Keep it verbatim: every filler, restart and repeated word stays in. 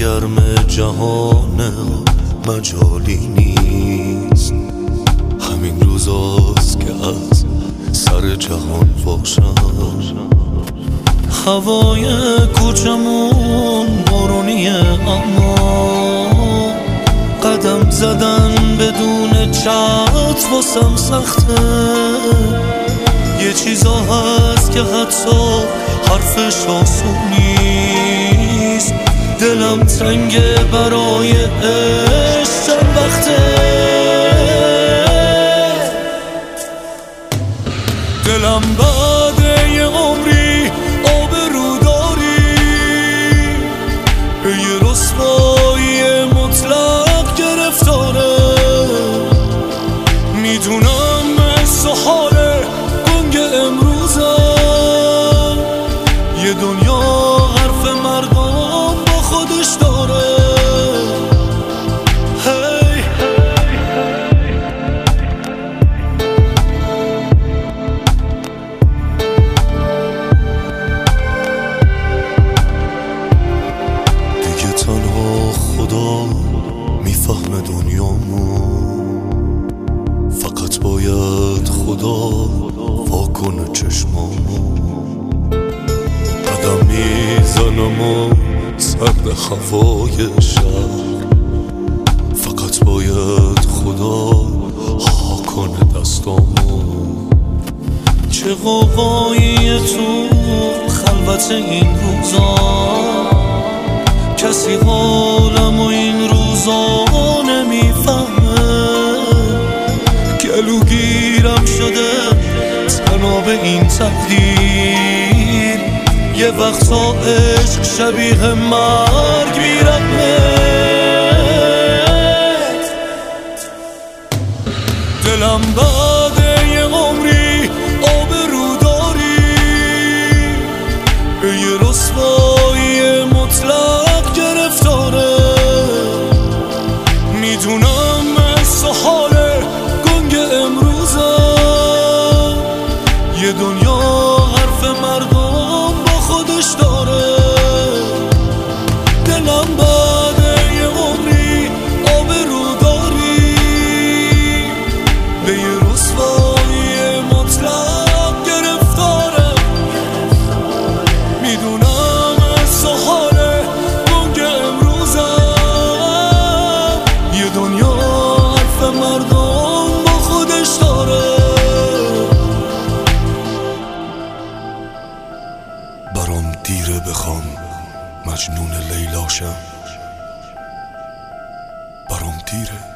گرم جهان مجالی نیست. همین روزاست که از سر جهان باشم. هوای کوچمون بارونیه اما قدم زدن بدون چتر واسم سخته. یه چیزا هست که حتی حرفش آسون نیست. دلم تنگه برای عشق چند وقته. دلم بعد یه عمری آبرو داری، به یه رسوایی مطلق گرفتاره. میدونم حس و حال گنگ امروزم، یه دنیا حرف مردم با خودش داره. هی دیگه تنها خدا میفهمه دنیامو، فقط باید خدا واکنه چشمامو. قدم میزنم و سرد هوای شهر، فقط باید خدا ها کنه دستامو. چه قوقایی تو خلوت این روزا، کسی حالم و این روزا نمیفهمه. گلوگیرم شده تناب این تقدیر، یه وقتا عشق شبیه مرگ میرمه. دلم بعد یه عمری آبرو داری، به یه رسوایی مطلق گرفتاره. میدونم حس و حال گنگ امروزم، یه دنیا حرف مردم با خودش داره. دلم بعد یه عمری آبرو داری، به یه رسوایی مطلق گرفتاره. میدونم حس و حال گنگ امروزم، یه دنیا حرف مردم با خودش داره. برام دیره بخوام مجنون لیلاشم، برام دیره.